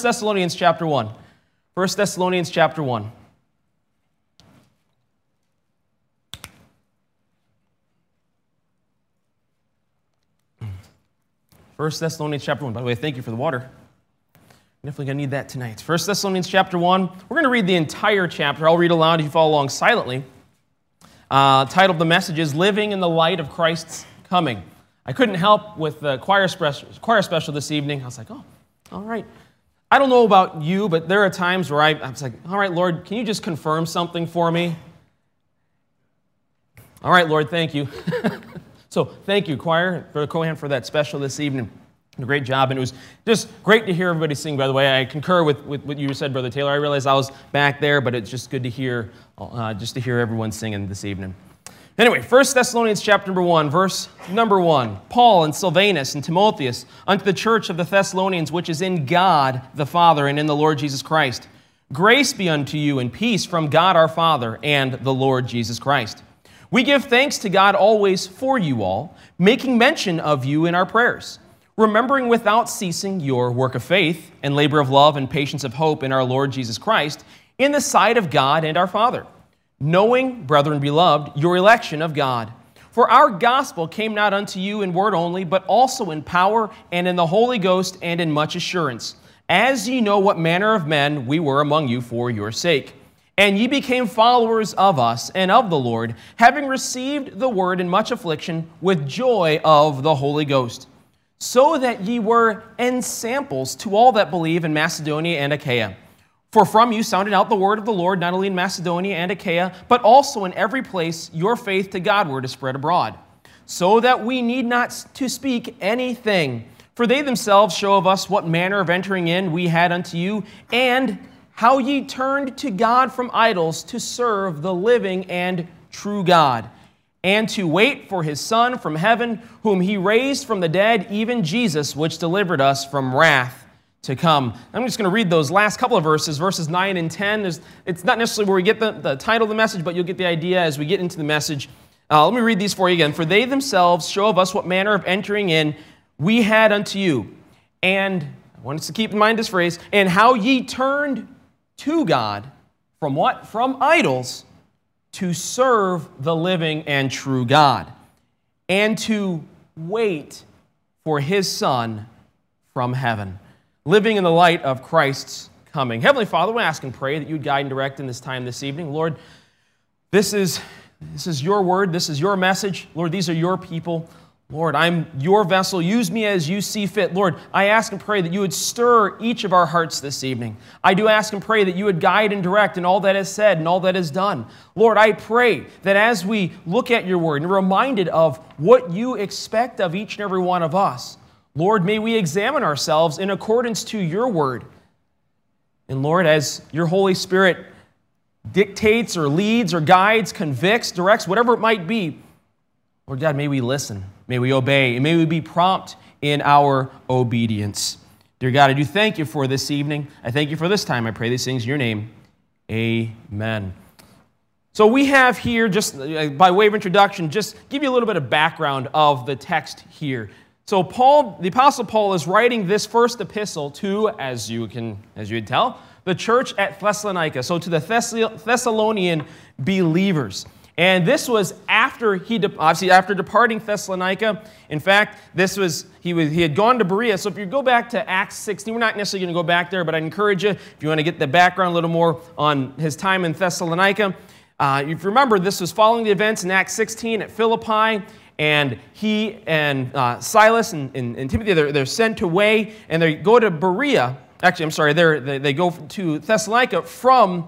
Thessalonians chapter 1. 1 Thessalonians chapter 1. First Thessalonians chapter 1. By the way, thank you for the water. Definitely going to need that tonight. 1 Thessalonians chapter 1. We're going to read the entire chapter. I'll read aloud if you follow along silently. Title of the message is Living in the Light of Christ's Coming. I couldn't help with the choir special this evening. I was like, oh, all right. I don't know about you, but there are times where I was like, all right, Lord, can you just confirm something for me? All right, Lord, thank you. So thank you, choir, for Cohan, for that special this evening. A great job, and it was just great to hear everybody sing, by the way. I concur with what you said, Brother Taylor. I realized I was back there, but it's just good to hear everyone singing this evening. Anyway, 1 Thessalonians chapter number 1, verse number 1. Paul and Silvanus and Timotheus, unto the church of the Thessalonians, which is in God the Father and in the Lord Jesus Christ. Grace be unto you and peace from God our Father and the Lord Jesus Christ. We give thanks to God always for you all, making mention of you in our prayers, remembering without ceasing your work of faith and labor of love and patience of hope in our Lord Jesus Christ, in the sight of God and our Father, knowing, brethren beloved, your election of God. For our gospel came not unto you in word only, but also in power and in the Holy Ghost and in much assurance, as ye know what manner of men we were among you for your sake. And ye became followers of us and of the Lord, having received the word in much affliction with joy of the Holy Ghost, so that ye were ensamples to all that believe in Macedonia and Achaia. For from you sounded out the word of the Lord, not only in Macedonia and Achaia, but also in every place your faith to Godward is spread abroad, so that we need not to speak anything. For they themselves show of us what manner of entering in we had unto you, and how ye turned to God from idols to serve the living and true God, and to wait for his Son from heaven, whom he raised from the dead, even Jesus, which delivered us from wrath to come. I'm just going to read those last couple of verses, verses 9 and 10. It's not necessarily where we get the title of the message, but you'll get the idea as we get into the message. Let me read these for you again. For they themselves show of us what manner of entering in we had unto you. And I want us to keep in mind this phrase, and how ye turned to God from what? From idols, to serve the living and true God, and to wait for his Son from heaven, living in the light of Christ's coming. Heavenly Father, we ask and pray that you would guide and direct in this time this evening. Lord, this is your word. This is your message. Lord, these are your people. Lord, I'm your vessel. Use me as you see fit. Lord, I ask and pray that you would stir each of our hearts this evening. I do ask and pray that you would guide and direct in all that is said and all that is done. Lord, I pray that as we look at your word and are reminded of what you expect of each and every one of us, Lord, may we examine ourselves in accordance to your word. And Lord, as your Holy Spirit dictates or leads or guides, convicts, directs, whatever it might be, Lord God, may we listen, may we obey, and may we be prompt in our obedience. Dear God, I do thank you for this evening. I thank you for this time. I pray these things in your name. Amen. So we have here, just by way of introduction, just give you a little bit of background of the text here. So Paul, the Apostle Paul, is writing this first epistle to, as you would tell, the church at Thessalonica, so to the Thessalonian believers. And this was after after departing Thessalonica. In fact, he had gone to Berea. So if you go back to Acts 16, we're not necessarily going to go back there, but I encourage you, if you want to get the background a little more on his time in Thessalonica. If you remember, this was following the events in Acts 16 at Philippi, and he and Silas and Timothy, they're sent away, and they go to Berea. Actually, I'm sorry, they go to Thessalonica from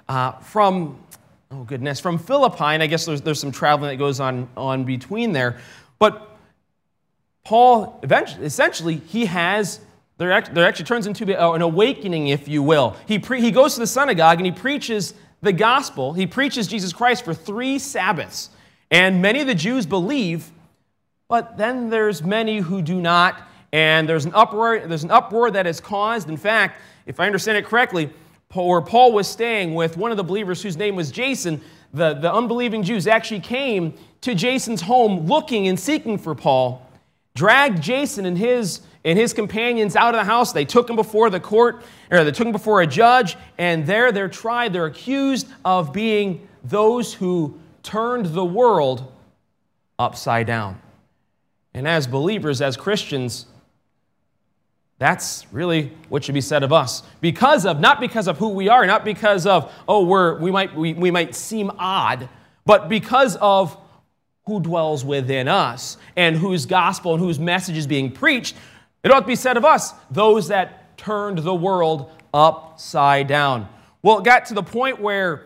Philippi, and I guess there's some traveling that goes on between there. But Paul, essentially, there actually turns into an awakening, if you will. He goes to the synagogue and he preaches the gospel. He preaches Jesus Christ for 3 Sabbaths. And many of the Jews believe, but then there's many who do not, and there's an uproar that is caused. In fact, if I understand it correctly, where Paul was staying with one of the believers whose name was Jason, the unbelieving Jews actually came to Jason's home looking and seeking for Paul, dragged Jason and and his companions out of the house. They took him before the court, or they took him before a judge, and there they're tried. They're accused of being those who turned the world upside down. And as believers, as Christians, that's really what should be said of us. Not because of who we are, not because of, we might seem odd, but because of who dwells within us and whose gospel and whose message is being preached. It ought to be said of us, those that turned the world upside down. Well, it got to the point where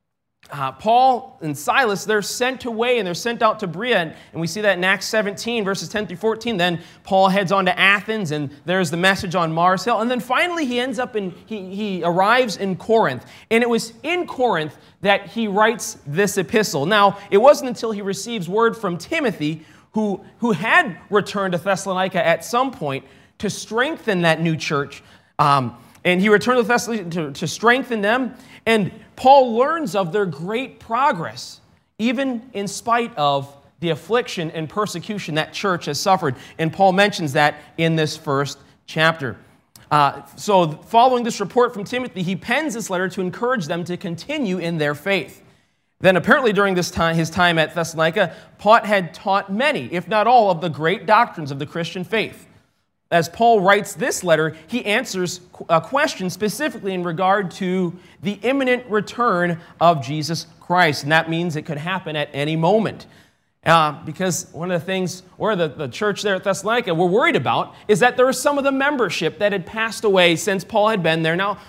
Paul and Silas, they're sent away and they're sent out to Berea. And we see that in Acts 17, verses 10 through 14. Then Paul heads on to Athens, and there's the message on Mars Hill. And then finally he arrives in Corinth. And it was in Corinth that he writes this epistle. Now, it wasn't until he receives word from Timothy, who had returned to Thessalonica at some point to strengthen that new church. And he returned to Thessalonica to strengthen them. And Paul learns of their great progress, even in spite of the affliction and persecution that church has suffered. And Paul mentions that in this first chapter. So following this report from Timothy, he pens this letter to encourage them to continue in their faith. Then apparently during his time at Thessalonica, Paul had taught many, if not all, of the great doctrines of the Christian faith. As Paul writes this letter, he answers a question specifically in regard to the imminent return of Jesus Christ. And that means it could happen at any moment. Because one of the things, or the church there at Thessalonica we're worried about, is that there was some of the membership that had passed away since Paul had been there. Now,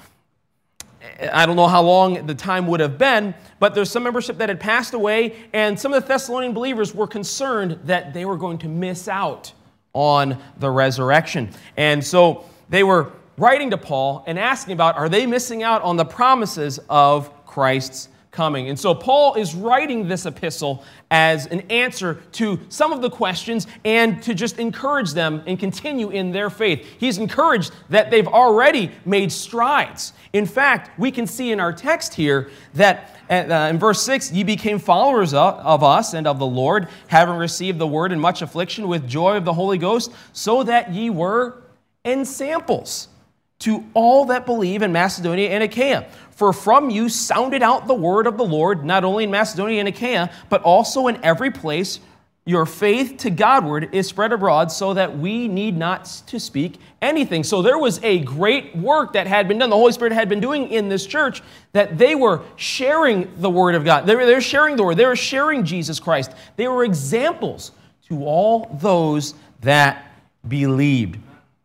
I don't know how long the time would have been, but there's some membership that had passed away, and some of the Thessalonian believers were concerned that they were going to miss out on the resurrection. And so they were writing to Paul and asking about, are they missing out on the promises of Christ's coming? And so Paul is writing this epistle as an answer to some of the questions and to just encourage them and continue in their faith. He's encouraged that they've already made strides. In fact, we can see in our text here that in verse 6, ye became followers of us and of the Lord, having received the word in much affliction with joy of the Holy Ghost, so that ye were ensamples to all that believe in Macedonia and Achaia. For from you sounded out the word of the Lord, not only in Macedonia and Achaia, but also in every place. Your faith to Godward is spread abroad, so that we need not to speak anything. So there was a great work that had been done, the Holy Spirit had been doing in this church, that they were sharing the Word of God. They were sharing the Word. They were sharing Jesus Christ. They were examples to all those that believed.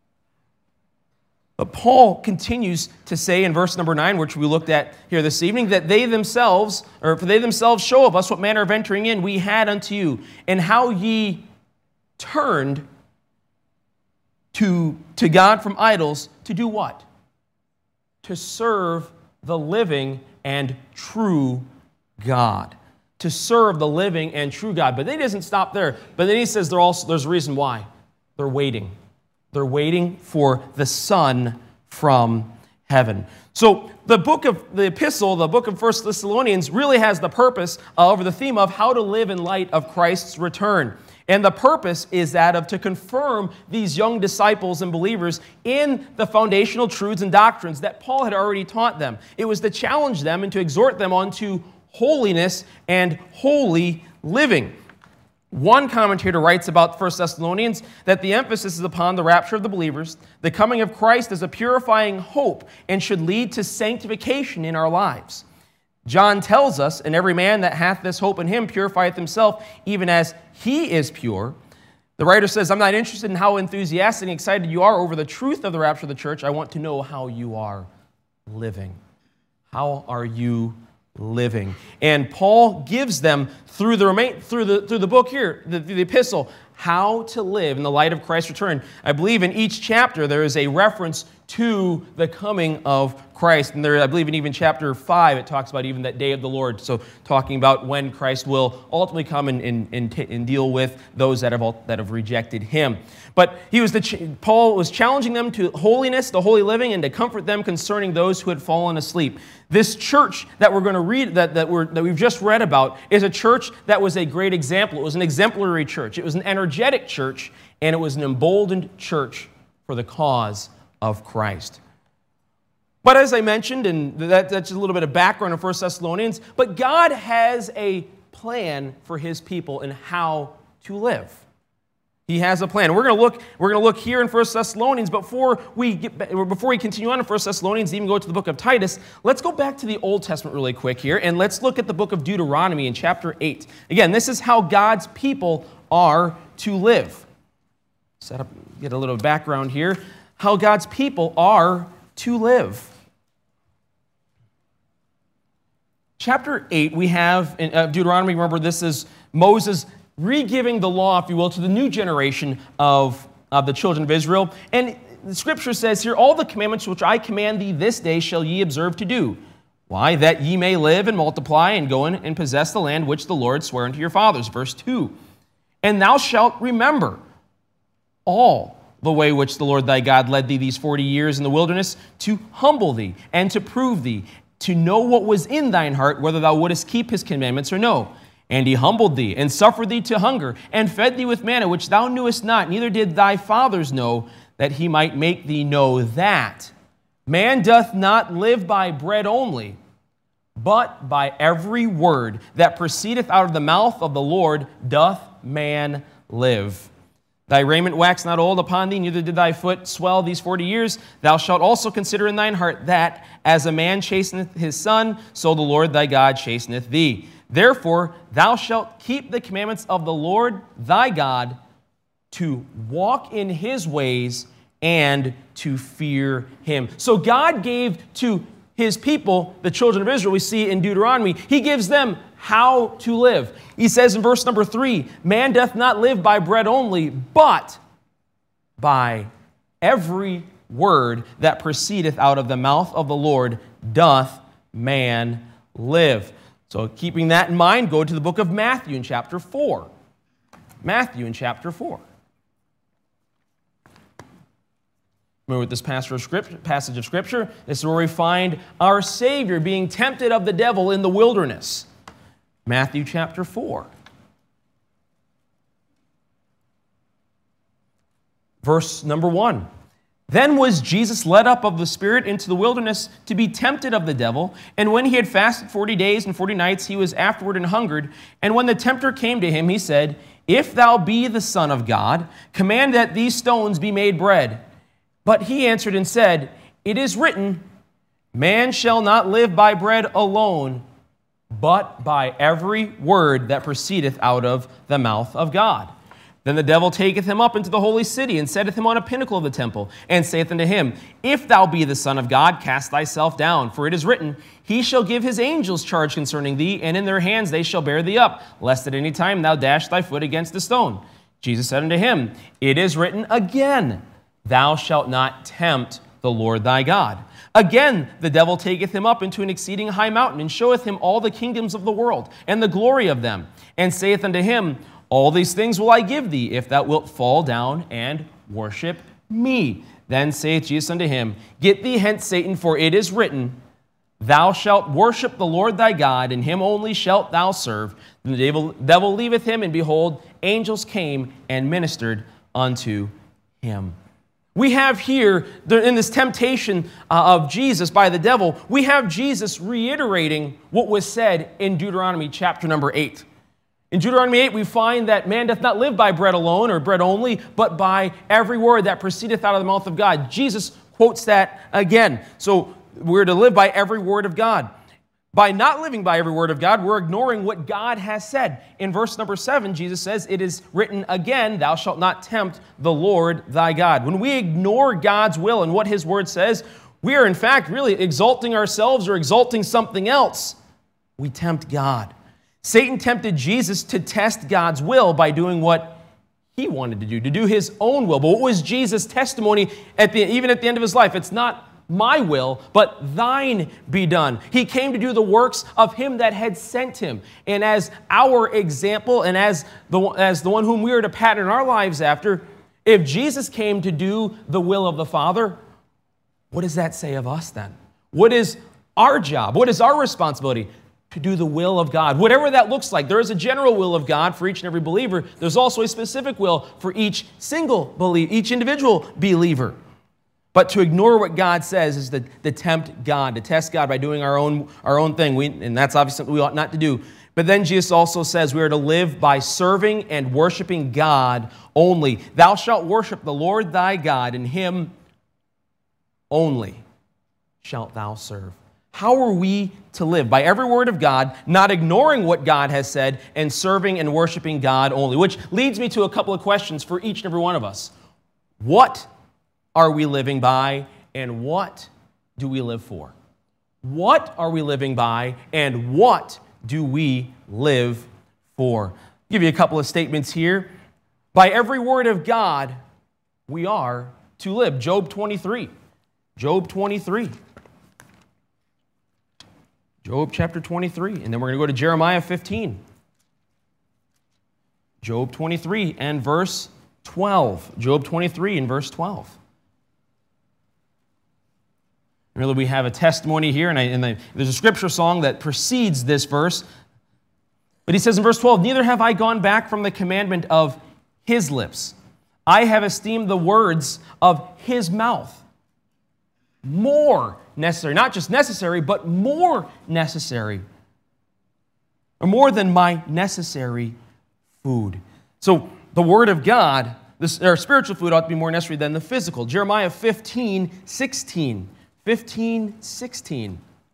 But Paul continues to say in verse number 9, which we looked at here this evening, that they themselves show of us what manner of entering in we had unto you, and how ye turned to God from idols to do what? To serve the living and true God. To serve the living and true God. But then he doesn't stop there. But then he says there's a reason why. They're waiting. They're waiting for the Son from heaven. So the book of 1 Thessalonians really has the purpose of, or the theme of, how to live in light of Christ's return. And the purpose is that of to confirm these young disciples and believers in the foundational truths and doctrines that Paul had already taught them. It was to challenge them and to exhort them onto holiness and holy living. One commentator writes about 1 Thessalonians that the emphasis is upon the rapture of the believers, the coming of Christ as a purifying hope, and should lead to sanctification in our lives. John tells us, and every man that hath this hope in him purifieth himself, even as he is pure. The writer says, I'm not interested in how enthusiastic and excited you are over the truth of the rapture of the church. I want to know how you are living. How are you living? And Paul gives them through the book here, the epistle, how to live in the light of Christ's return. I believe in each chapter there is a reference to the coming of Christ. And there, I believe in even chapter 5, it talks about even that day of the Lord. So talking about when Christ will ultimately come and deal with those that have rejected him. But Paul was challenging them to holiness, the holy living, and to comfort them concerning those who had fallen asleep. This church that we're going to read, that we've just read about, is a church that was a great example. It was an exemplary church. It was an energetic church, and it was an emboldened church for the cause of Christ. But as I mentioned, and that's just a little bit of background in 1 Thessalonians, but God has a plan for his people and how to live. He has a plan. We're going to look here in 1 Thessalonians, but before we continue on in 1 Thessalonians, even go to the book of Titus, let's go back to the Old Testament really quick here, and let's look at the book of Deuteronomy in chapter 8. Again, this is how God's people are to live. Get a little background here. How God's people are to live. Chapter 8, we have in Deuteronomy, remember this is Moses re-giving the law, if you will, to the new generation of the children of Israel. And the scripture says here, all the commandments which I command thee this day shall ye observe to do. Why? That ye may live and multiply and go in and possess the land which the Lord sware unto your fathers. Verse 2. And thou shalt remember all the way which the Lord thy God led thee these 40 years in the wilderness, to humble thee and to prove thee, to know what was in thine heart, whether thou wouldest keep his commandments or no. And he humbled thee, and suffered thee to hunger, and fed thee with manna, which thou knewest not, neither did thy fathers know, that he might make thee know that man doth not live by bread only, but by every word that proceedeth out of the mouth of the Lord doth man live. Thy raiment wax not old upon thee, neither did thy foot swell these 40 years. Thou shalt also consider in thine heart that, as a man chasteneth his son, so the Lord thy God chasteneth thee. Therefore, thou shalt keep the commandments of the Lord thy God, to walk in his ways and to fear him. So God gave to his people, the children of Israel, we see in Deuteronomy, he gives them how to live. He says in verse number 3, man doth not live by bread only, but by every word that proceedeth out of the mouth of the Lord doth man live. So keeping that in mind, go to the book of Matthew in chapter 4. Matthew in chapter 4. Remember with this passage of Scripture, this is where we find our Savior being tempted of the devil in the wilderness. Matthew chapter 4. Verse number 1. Then was Jesus led up of the Spirit into the wilderness to be tempted of the devil. And when he had fasted 40 days and 40 nights, he was afterward and hungered. And when the tempter came to him, he said, If thou be the Son of God, command that these stones be made bread. But he answered and said, It is written, Man shall not live by bread alone, but by every word that proceedeth out of the mouth of God. Then the devil taketh him up into the holy city, and setteth him on a pinnacle of the temple, and saith unto him, If thou be the Son of God, cast thyself down. For it is written, He shall give his angels charge concerning thee, and in their hands they shall bear thee up, lest at any time thou dash thy foot against a stone. Jesus said unto him, It is written again, Thou shalt not tempt the Lord thy God. Again, the devil taketh him up into an exceeding high mountain, and showeth him all the kingdoms of the world, and the glory of them, and saith unto him, All these things will I give thee, if thou wilt fall down and worship me. Then saith Jesus unto him, Get thee hence, Satan, for it is written, Thou shalt worship the Lord thy God, and him only shalt thou serve. Then the devil leaveth him, and behold, angels came and ministered unto him. We have here, in this temptation of Jesus by the devil, we have Jesus reiterating what was said in Deuteronomy chapter number 8. In Deuteronomy 8, we find that man doth not live by bread alone or bread only, but by every word that proceedeth out of the mouth of God. Jesus quotes that again. So we're to live by every word of God. By not living by every word of God, we're ignoring what God has said. In verse number 7, Jesus says, It is written again, Thou shalt not tempt the Lord thy God. When we ignore God's will and what his word says, we are in fact really exalting ourselves or exalting something else. We tempt God. Satan tempted Jesus to test God's will by doing what he wanted to do his own will. But what was Jesus' testimony even at the end of his life? It's not my will, but thine be done. He came to do the works of him that had sent him. And as our example and as the one whom we are to pattern our lives after, if Jesus came to do the will of the Father, what does that say of us then? What is our job? What is our responsibility? to do the will of God, whatever that looks like. There is a general will of God for each and every believer. There's also a specific will for each individual believer. But to ignore what God says is to tempt God, to test God by doing our own thing. And that's obviously something we ought not to do. But then Jesus also says we are to live by serving and worshiping God only. Thou shalt worship the Lord thy God, and him only shalt thou serve. How are we to live? By every word of God, not ignoring what God has said, and serving and worshiping God only. Which leads me to a couple of questions for each and every one of us. What are we living by, and what do we live for? What are we living by, and what do we live for? I'll give you a couple of statements here. By every word of God, we are to live. Job 23. Job 23. Job chapter 23. And then we're going to go to Jeremiah 15. Job 23 and verse 12. Job 23 and verse 12. Really, we have a testimony here, and there's a scripture song that precedes this verse. But he says in verse 12, neither have I gone back from the commandment of his lips. I have esteemed the words of his mouth more necessary. Not just necessary, but more necessary. Or more than my necessary food. So the word of God, our spiritual food ought to be more necessary than the physical. Jeremiah 15:16. 15:16.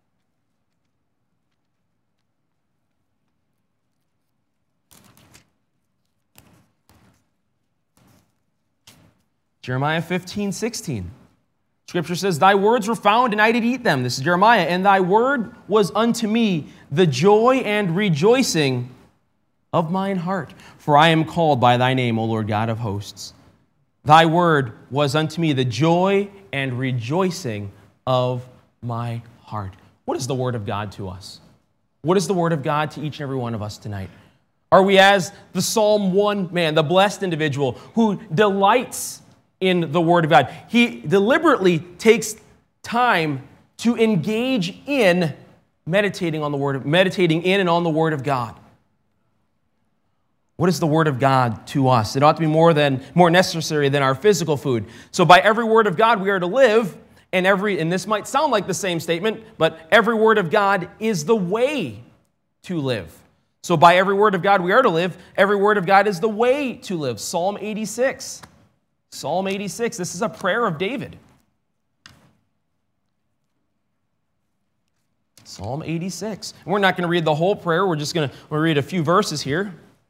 Jeremiah 15:16. Scripture says, thy words were found, and I did eat them. This is Jeremiah. And thy word was unto me the joy and rejoicing of mine heart. For I am called by thy name, O Lord God of hosts. Thy word was unto me the joy and rejoicing of my heart. What is the word of God to us? What is the word of God to each and every one of us tonight? Are we as the Psalm 1 man, the blessed individual who delights in the word of God? He deliberately takes time to engage in meditating in and on the word of God. What is the word of God to us? It ought to be more necessary than our physical food. So by every word of God we are to live. And this might sound like the same statement, but every word of God is the way to live. So by every word of God we are to live. Every word of God is the way to live. Psalm 86. Psalm 86. This is a prayer of David. Psalm 86. And we're not going to read the whole prayer. We're just going to read a few verses here.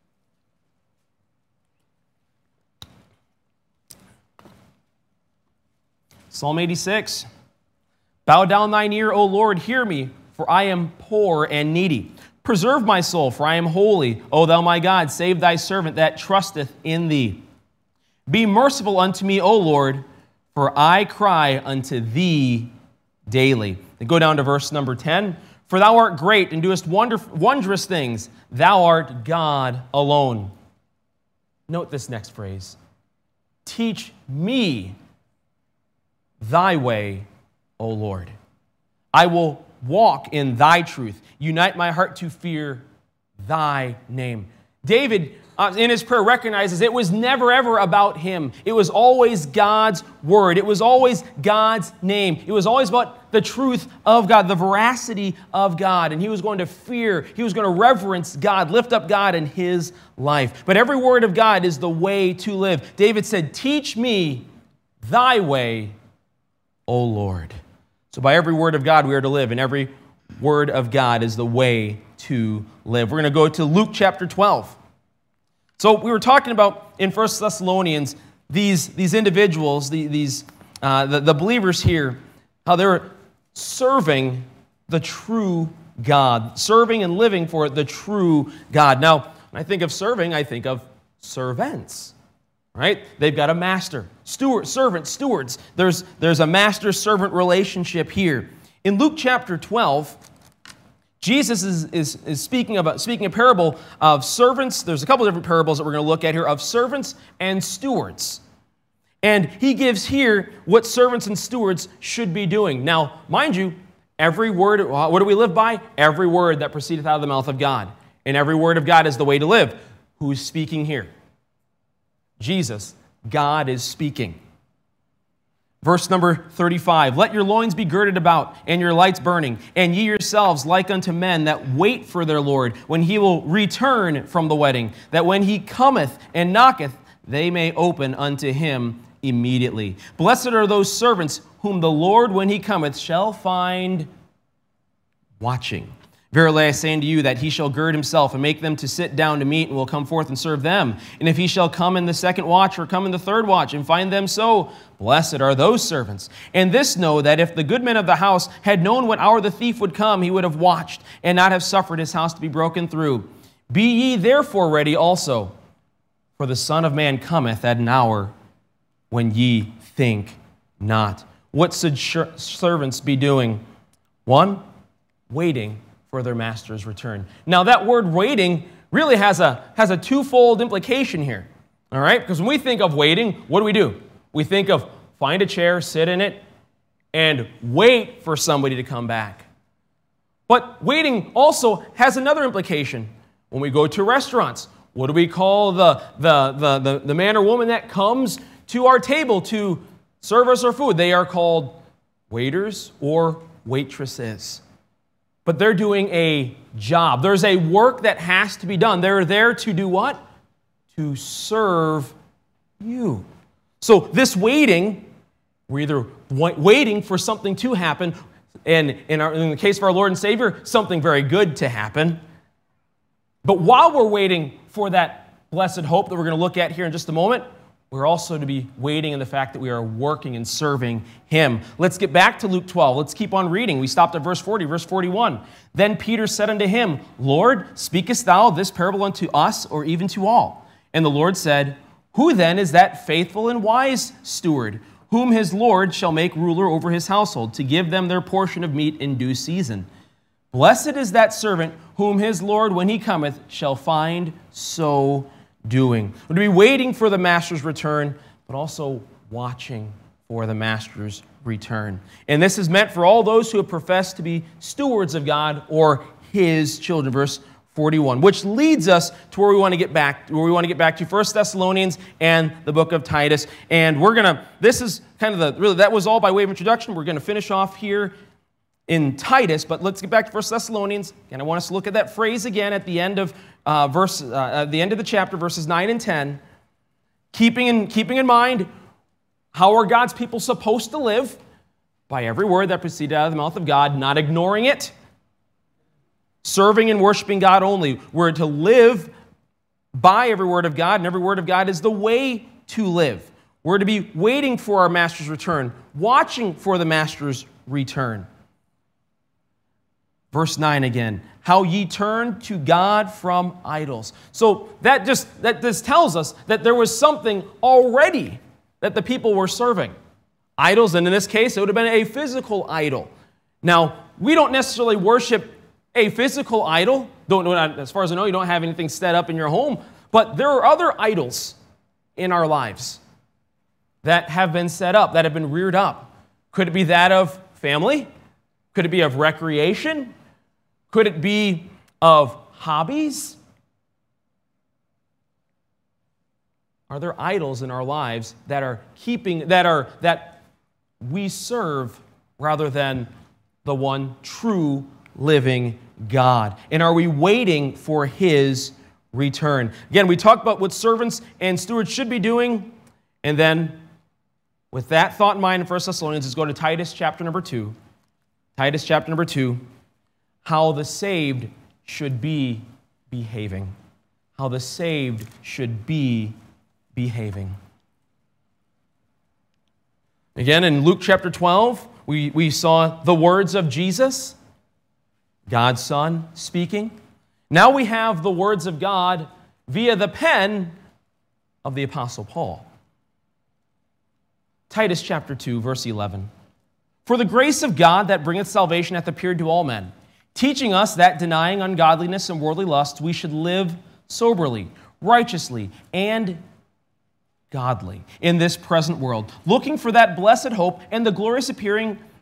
Psalm 86. Bow down thine ear, O Lord, hear me, for I am poor and needy. Preserve my soul, for I am holy. O thou my God, save thy servant that trusteth in thee. Be merciful unto me, O Lord, for I cry unto thee daily. Then go down to verse number 10. For thou art great and doest wondrous things. Thou art God alone. Note this next phrase. Teach me thy way, O Lord. I will walk in thy truth. Unite my heart to fear thy name. David, in his prayer, recognizes it was never, ever about him. It was always God's word. It was always God's name. It was always about the truth of God, the veracity of God. And he was going to fear, he was going to reverence God, lift up God in his life. But every word of God is the way to live. David said, teach me thy way, O Lord. So by every word of God we are to live, and every word of God is the way to live. We're going to go to Luke chapter 12. So we were talking about in 1 Thessalonians these individuals, the believers here, how they're serving the true God, serving and living for the true God. Now, when I think of serving, I think of servants. Right? They've got a master, servant, stewards. There's a master-servant relationship here. In Luke chapter 12, Jesus is speaking a parable of servants. There's a couple of different parables that we're going to look at here of servants and stewards. And he gives here what servants and stewards should be doing. Now, mind you, Every word, what do we live by? Every word that proceedeth out of the mouth of God. And every word of God is the way to live. Who's speaking here? Jesus. God is speaking. Verse number 35, let your loins be girded about, and your lights burning, and ye yourselves like unto men that wait for their Lord, when he will return from the wedding, that when he cometh and knocketh, they may open unto him immediately. Blessed are those servants whom the Lord, when he cometh, shall find watching. Verily I say unto you that he shall gird himself and make them to sit down to meat, and will come forth and serve them. And if he shall come in the second watch or come in the third watch and find them so, blessed are those servants. And this know, that if the good man of the house had known what hour the thief would come, he would have watched and not have suffered his house to be broken through. Be ye therefore ready also, for the Son of Man cometh at an hour when ye think not. What should servants be doing? One, waiting for their master's return. Now that word waiting really has a twofold implication here. All right? Because when we think of waiting, what do? We think of find a chair, sit in it, and wait for somebody to come back. But waiting also has another implication. When we go to restaurants, what do we call the man or woman that comes to our table to serve us our food? They are called waiters or waitresses. But they're doing a job. There's a work that has to be done. They're there to do what? To serve you. So this waiting, we're either waiting for something to happen, and in the case of our Lord and Savior, something very good to happen. But while we're waiting for that blessed hope that we're going to look at here in just a moment, we're also to be waiting in the fact that we are working and serving him. Let's get back to Luke 12. Let's keep on reading. We stopped at verse 40, verse 41. Then Peter said unto him, Lord, speakest thou this parable unto us, or even to all? And the Lord said, Who then is that faithful and wise steward, whom his Lord shall make ruler over his household, to give them their portion of meat in due season? Blessed is that servant whom his Lord, when he cometh, shall find so doing. We're to be waiting for the master's return, but also watching for the master's return. And this is meant for all those who have professed to be stewards of God or his children. Verse 41, which leads us to where we want to get back to, 1 Thessalonians and the book of Titus. And this is kind of that was all by way of introduction. We're going to finish off here in Titus, but let's get back to 1 Thessalonians. And I want us to look at that phrase again at the end of the end of the chapter, verses 9 and 10. Keeping in mind, how are God's people supposed to live? By every word that proceeded out of the mouth of God, not ignoring it. Serving and worshiping God only. We're to live by every word of God, and every word of God is the way to live. We're to be waiting for our master's return, watching for the master's return. Verse 9 again, how ye turn to God from idols. So that just tells us that there was something already that the people were serving. Idols, and in this case, it would have been a physical idol. Now, we don't necessarily worship a physical idol. As far as I know, you don't have anything set up in your home. But there are other idols in our lives that have been set up, that have been reared up. Could it be that of family? Could it be of recreation? Could it be of hobbies? Are there idols in our lives that we serve rather than the one true living God? And are we waiting for his return? Again, we talked about what servants and stewards should be doing, and then with that thought in mind in 1 Thessalonians, let's go to Titus chapter number 2. Titus chapter number 2. How the saved should be behaving. How the saved should be behaving. Again, in Luke chapter 12, we saw the words of Jesus, God's Son speaking. Now we have the words of God via the pen of the Apostle Paul. Titus chapter 2, verse 11. For the grace of God that bringeth salvation hath appeared to all men, teaching us that, denying ungodliness and worldly lusts, we should live soberly, righteously, and godly in this present world, looking for that blessed hope and the glorious appearing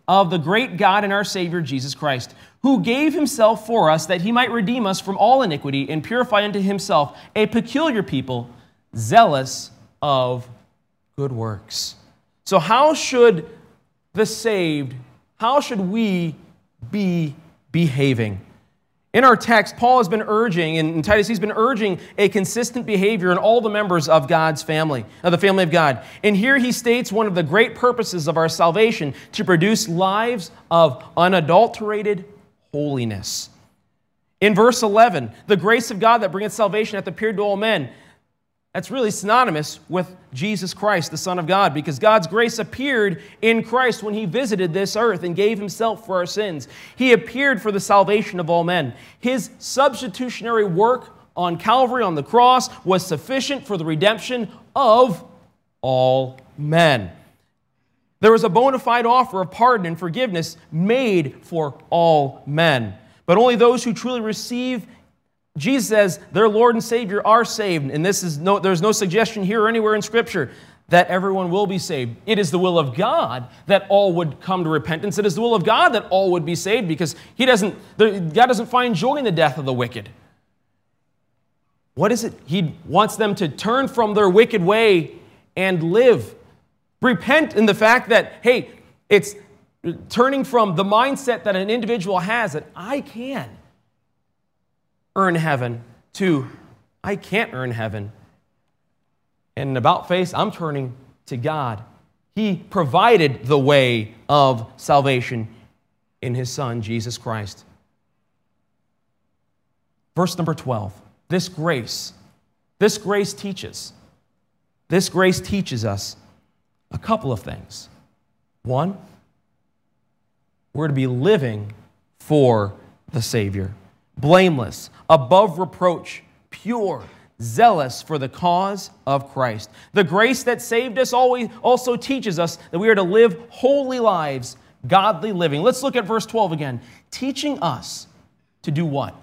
of the great God and our Savior, Jesus Christ, who gave himself for us that he might redeem us from all iniquity and purify unto himself a peculiar people, zealous of good works. So how should the saved, how should we be behaving? In our text, Paul has been urging, in Titus, he's been urging a consistent behavior in all the members of God's family, of the family of God. And here he states one of the great purposes of our salvation, to produce lives of unadulterated holiness. In verse 11, the grace of God that bringeth salvation hath appeared to all men. That's really synonymous with Jesus Christ, the Son of God, because God's grace appeared in Christ when he visited this earth and gave himself for our sins. He appeared for the salvation of all men. His substitutionary work on Calvary, on the cross, was sufficient for the redemption of all men. There was a bona fide offer of pardon and forgiveness made for all men. But only those who truly receive Jesus as their Lord and Savior are saved. And there's no suggestion here or anywhere in Scripture that everyone will be saved. It is the will of God that all would come to repentance. It is the will of God that all would be saved, because God doesn't find joy in the death of the wicked. What is it? He wants them to turn from their wicked way and live. Repent in the fact that, hey, it's turning from the mindset that an individual has that I can earn heaven to I can't earn heaven. And in about face, I'm turning to God. He provided the way of salvation in his Son, Jesus Christ. Verse number 12. This grace teaches us a couple of things. One, we're to be living for the Savior. Blameless, above reproach, pure, zealous for the cause of Christ. The grace that saved us also teaches us that we are to live holy lives, godly living. Let's look at verse 12 again. Teaching us to do what?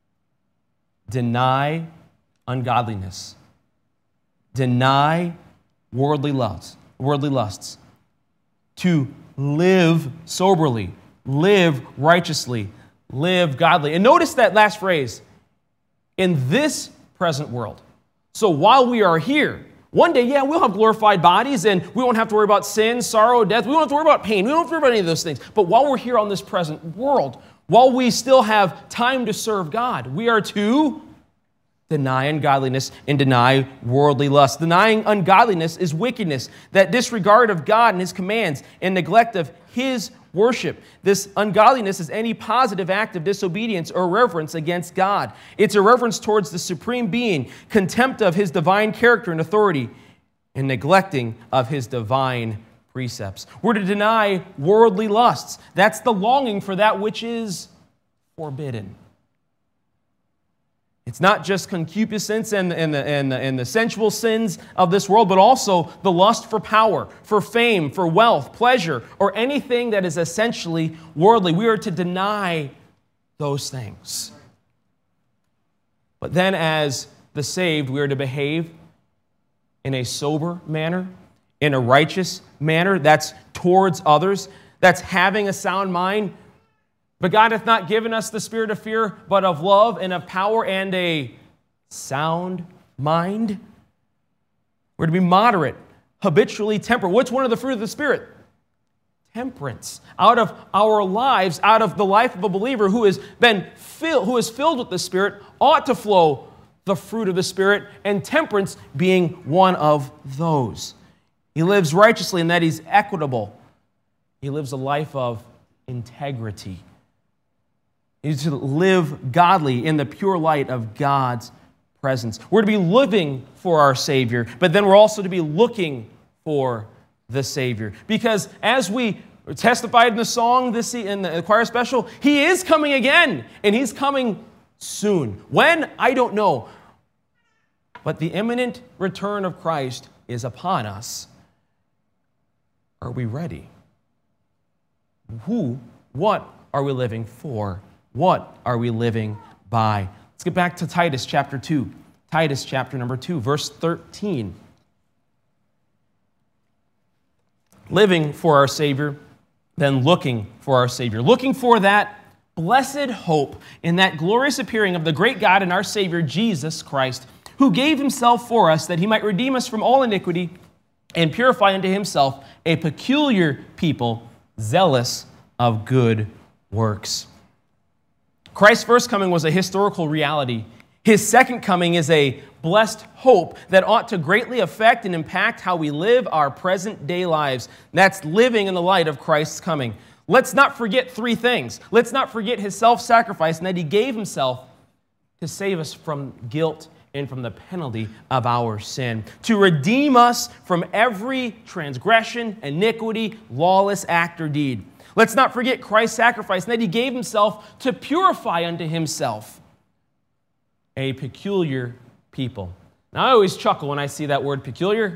Deny ungodliness. Deny worldly lusts. To live soberly, live righteously, live godly. And notice that last phrase, in this present world. So while we are here, one day, we'll have glorified bodies and we won't have to worry about sin, sorrow, death. We won't have to worry about pain. We don't have to worry about any of those things. But while we're here on this present world, while we still have time to serve God, we are to deny ungodliness and deny worldly lust. Denying ungodliness is wickedness, that disregard of God and his commands and neglect of his worship. This ungodliness is any positive act of disobedience or irreverence against God. It's irreverence towards the supreme being, contempt of his divine character and authority, and neglecting of his divine precepts. We're to deny worldly lusts. That's the longing for that which is forbidden. It's not just concupiscence and the sensual sins of this world, but also the lust for power, for fame, for wealth, pleasure, or anything that is essentially worldly. We are to deny those things. But then as the saved, we are to behave in a sober manner, in a righteous manner. That's towards others. That's having a sound mind. But God hath not given us the spirit of fear, but of love and of power and a sound mind. We're to be moderate, habitually temperate. What's one of the fruit of the Spirit? Temperance. Out of our lives, out of the life of a believer who is filled with the Spirit, ought to flow the fruit of the Spirit, and temperance being one of those. He lives righteously in that he's equitable. He lives a life of integrity. Is to live godly in the pure light of God's presence. We're to be living for our Savior, but then we're also to be looking for the Savior. Because as we testified in the song, in the choir special, He is coming again, and He's coming soon. When? I don't know. But the imminent return of Christ is upon us. Are we ready? What are we living for? What are we living by? Let's get back to Titus chapter 2. Titus chapter number 2, verse 13. Living for our Savior than looking for our Savior, looking for that blessed hope in that glorious appearing of the great God and our Savior, Jesus Christ, who gave himself for us that he might redeem us from all iniquity and purify unto himself a peculiar people, zealous of good works. Christ's first coming was a historical reality. His second coming is a blessed hope that ought to greatly affect and impact how we live our present day lives. That's living in the light of Christ's coming. Let's not forget three things. Let's not forget his self-sacrifice and that he gave himself to save us from guilt and from the penalty of our sin, to redeem us from every transgression, iniquity, lawless act or deed. Let's not forget Christ's sacrifice and that he gave himself to purify unto himself a peculiar people. Now, I always chuckle when I see that word peculiar.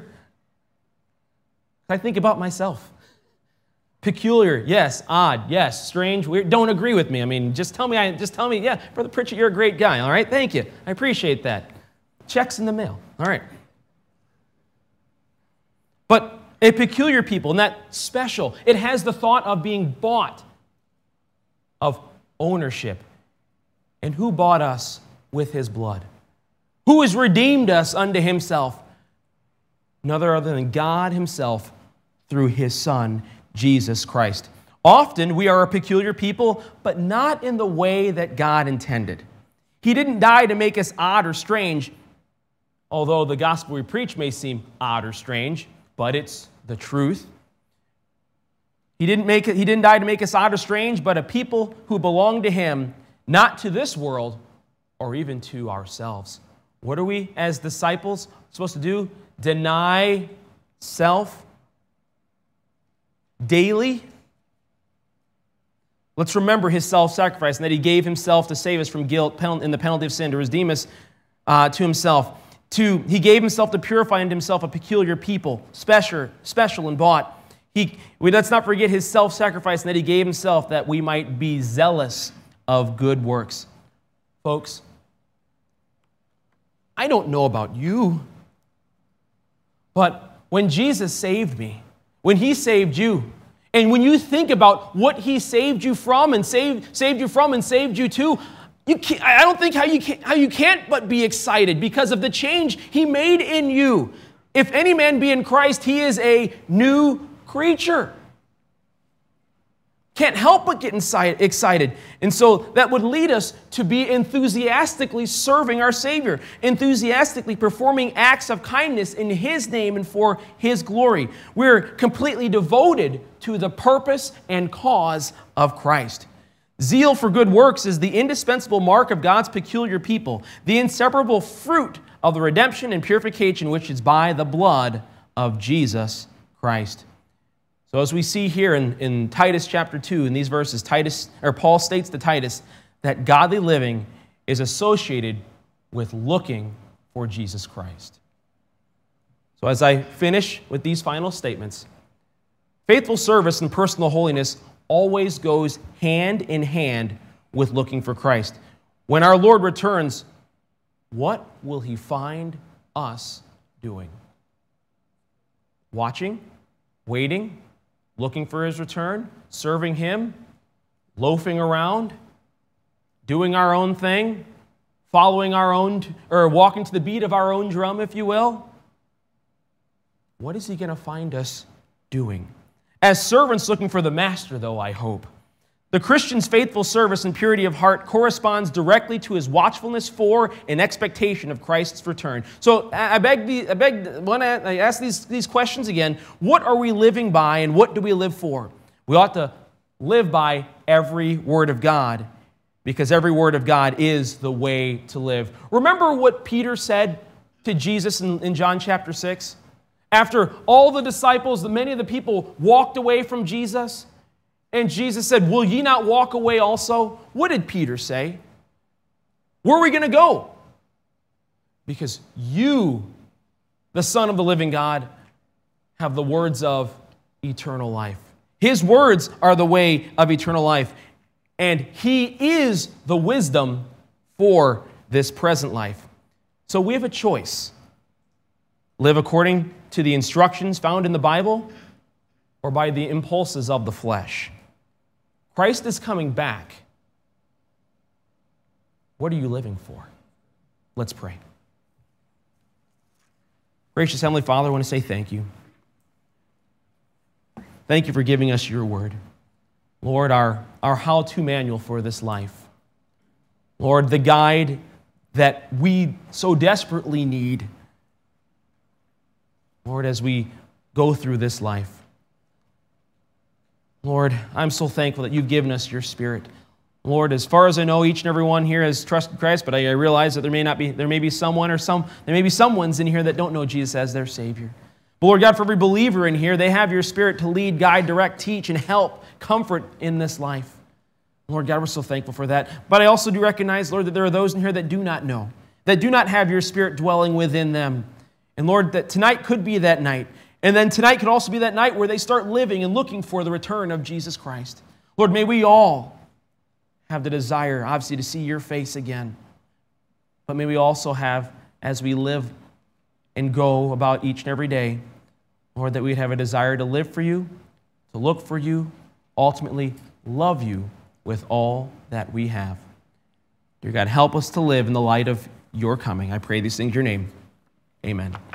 I think about myself. Peculiar, yes. Odd, yes. Strange, weird. Don't agree with me. I mean, just tell me, yeah, Brother Pritchett, you're a great guy, all right? Thank you. I appreciate that. Check's in the mail, all right. But a peculiar people, and that special, it has the thought of being bought, of ownership. And who bought us with his blood? Who has redeemed us unto himself? None other than God himself through his Son, Jesus Christ. Often we are a peculiar people, but not in the way that God intended. He didn't die to make us odd or strange, although the gospel we preach may seem odd or strange, but it's the truth. He didn't die to make us odd or strange, but a people who belong to him, not to this world or even to ourselves. What are we as disciples supposed to do? Deny self daily. Let's remember his self-sacrifice and that he gave himself to save us from guilt and the penalty of sin, to redeem us to himself. He gave himself to purify unto himself a peculiar people, special and bought. Let's not forget his self-sacrifice and that he gave himself that we might be zealous of good works. Folks, I don't know about you, but when Jesus saved me, when he saved you, and when you think about what he saved you from and saved you to, I don't think how you can't but be excited because of the change he made in you. If any man be in Christ, he is a new creature. Can't help but get excited. And so that would lead us to be enthusiastically serving our Savior, enthusiastically performing acts of kindness in his name and for his glory. We're completely devoted to the purpose and cause of Christ. Zeal for good works is the indispensable mark of God's peculiar people, the inseparable fruit of the redemption and purification which is by the blood of Jesus Christ. So as we see here in Titus chapter 2, in these verses, Paul states to Titus that godly living is associated with looking for Jesus Christ. So as I finish with these final statements, faithful service and personal holiness always goes hand in hand with looking for Christ. When our Lord returns, what will he find us doing? Watching? Waiting? Looking for his return? Serving him? Loafing around? Doing our own thing? Following our own, or walking to the beat of our own drum, if you will? What is he going to find us doing? As servants looking for the master, though, I hope. The Christian's faithful service and purity of heart corresponds directly to his watchfulness for and expectation of Christ's return. So I ask these questions again. What are we living by and what do we live for? We ought to live by every word of God because every word of God is the way to live. Remember what Peter said to Jesus in John chapter 6? After all the disciples, many of the people walked away from Jesus, and Jesus said, "Will ye not walk away also?" What did Peter say? Where are we going to go? Because you, the Son of the living God, have the words of eternal life. His words are the way of eternal life, and he is the wisdom for this present life. So we have a choice. Live according to the instructions found in the Bible, or by the impulses of the flesh. Christ is coming back. What are you living for? Let's pray. Gracious Heavenly Father, I want to say thank you. Thank you for giving us your word. Lord, our how-to manual for this life. Lord, the guide that we so desperately need, Lord, as we go through this life. Lord, I'm so thankful that you've given us your Spirit. Lord, as far as I know, each and every one here has trusted Christ, but I realize that there may be someone's in here that don't know Jesus as their Savior. But Lord God, for every believer in here, they have your Spirit to lead, guide, direct, teach, and help, comfort in this life. Lord God, we're so thankful for that. But I also do recognize, Lord, that there are those in here that do not know, that do not have your Spirit dwelling within them. And Lord, that tonight could be that night. And then tonight could also be that night where they start living and looking for the return of Jesus Christ. Lord, may we all have the desire, obviously, to see your face again. But may we also have, as we live and go about each and every day, Lord, that we'd have a desire to live for you, to look for you, ultimately love you with all that we have. Dear God, help us to live in the light of your coming. I pray these things in your name. Amen.